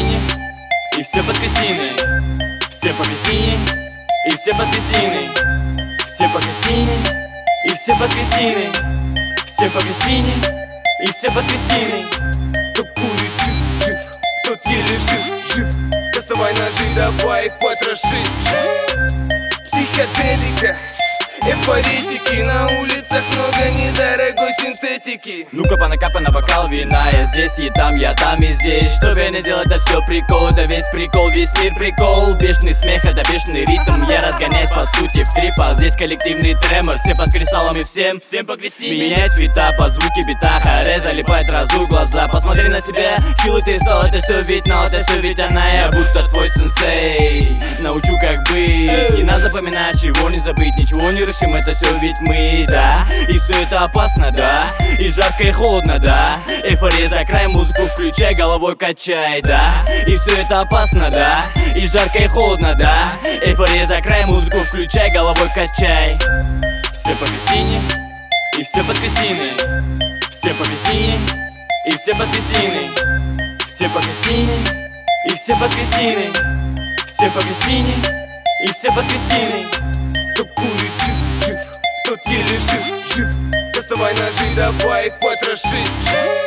Кристине, и все под Кристиной. Все по Кристине, и все под Кристиной. Все по Кристине, и все под Кристиной. Все по Кристине, и все под Кристиной. Кто курит жив, тот еле жив. Доставай ножи, давай их потрошить. Психоделика, эвфоритики, на улицах много недорогой синтетики. Ну-ка понакапай на бокал вина, я здесь и там и здесь. Что я не делать, это все прикол, это весь прикол, весь мир прикол. Бешеный смех, это бешеный ритм, я разгоняюсь по сути в трипа. Здесь коллективный тремор, все под кристаллами, всем по Кристине. Меняй цвета под звуки бита, харе залипает, разуй глаза. Посмотри на себя, хилый ты стал, это все ведь, но это все ведь она, я будто твой сенсей. Научу как быть, не надо запоминать, чего не забыть, ничего не решим, это все ведь мы, да. И все это опасно, да, и жарко и холодно, да. Эйфория за край, музыку включай, головой качай, да. И все это опасно, да, и жарко и холодно, да. Эйфория за край, музыку включай, головой качай. Все по Кристине, и все под Кристиной. Все по Кристине, и все под Кристиной. Все по Кристине, и все под Кристиной. Все по Кристине, и все под Кристиной. Кто курит жив, тот еле жив. Доставай ножи, давай их потрошить.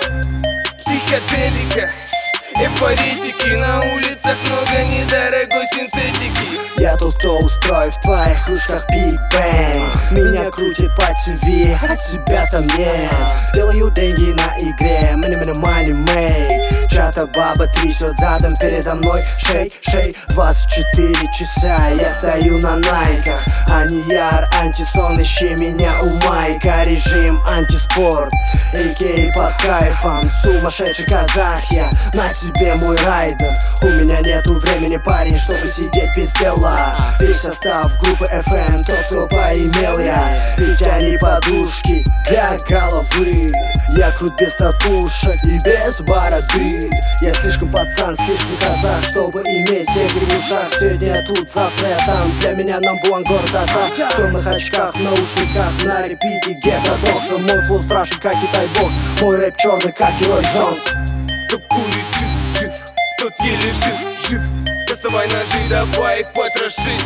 Психоделика, эвфоритики, на улицах много недорогой синтетики. Я тот, кто устроит в твоих кружках Big Bang. Меня крутит по ТВ, а тебя-то нет. Делаю деньги на игре, money make. Чья-то баба трясет задом передо мной. Шей, 24 часа я стою на найках. Анияр, антисон, ищи меня у майка. Режим антиспорт, а.к.а. под кайфом. Сумасшедший казах я, на тебе мой райдер. У меня нету времени, парень, чтобы сидеть без дела. Весь состав группы FM, тот, кто поимел я. Притяни подушки для головы. Я крут без татушек и без бороды. Я слишком пацан, слишком казах, чтобы иметь зебри в ушах. Сегодня я тут, завтра я там. Для меня number one города там. В темных очках, в наушниках, на репите где-то докса. Мой флоу страшен, как Китай-бокс. Мой рэп черный, как Рой Джонс. Кто курит жив, тот еле жив. Доставай ножи, давай их потрошить.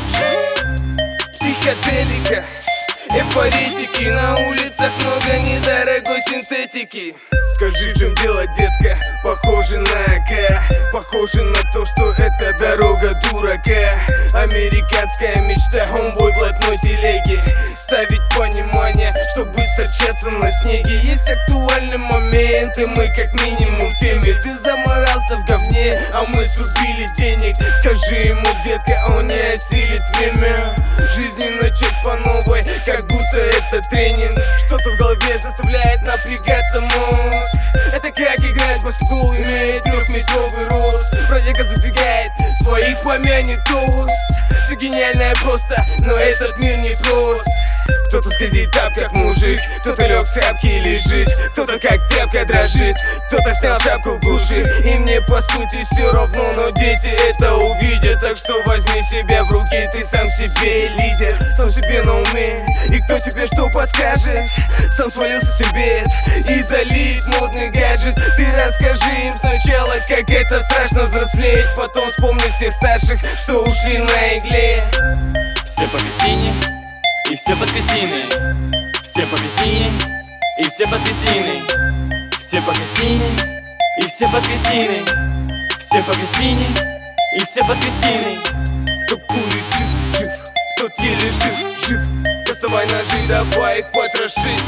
Психоделика, эвфоритики, на улицах много недорогой синтетики. Скажи, в чем дело, детка, похоже на К. Похоже на то, что это дорога дурака. Американская мечта, homeboy блатной телеги. Ставить понимание, чтобы торчаться на снеге. Есть актуальные моменты, мы как минимум в теме. Ты заморался в говне, а мы срубили денег. Скажи ему, детка, он не осилит время жизни начать по новой, как будто это тренинг. Что-то в голове заставляет напрягаться мозг. Это как играть в баскетбол, имеет 3-метровый рост. Бродяга задвигает, своих помянет тост. Все гениальное просто, но этот мир не прост. Кто-то скользит так, как мужик, кто-то лег в шапке и лежит, кто-то как тряпка дрожит, кто-то снял шапку в глуши. И мне по сути все равно, но дети это увидят. Так что возьми себя в руки, ты сам себе лидер, сам себе на уме. И кто тебе что подскажет, сам свалился себе и залит модный гаджет. Ты расскажи им сначала, как это страшно взрослеть. Потом вспомни всех старших, что ушли на игле. Все по Кристине, и все под Кристиной. Все по Кристине, и все под Кристиной. Все по Кристине, и все под Кристиной. Все по Кристине, и все под Кристиной. Кто курит жив, тот еле жив. Доставай ножи, давай их потрошить.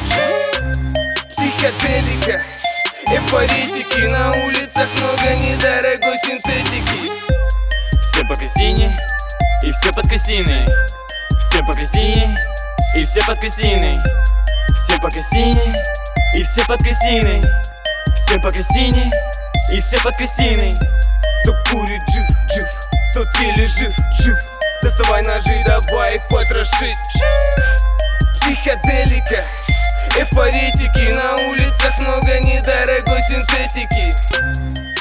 Психоделика, эвфоритики, на улицах много недорогой синтетики. Все по Кристине, и все под Кристиной. Все по Кристине, и все под Кристиной. Все по Кристине, и все под Кристиной. Все по Кристине, и все под Кристиной. Кто курит жив, тот еле жив. Доставай ножи, давай их потрошить. Психоделика, эвфоритики, на улицах много недорогой синтетики.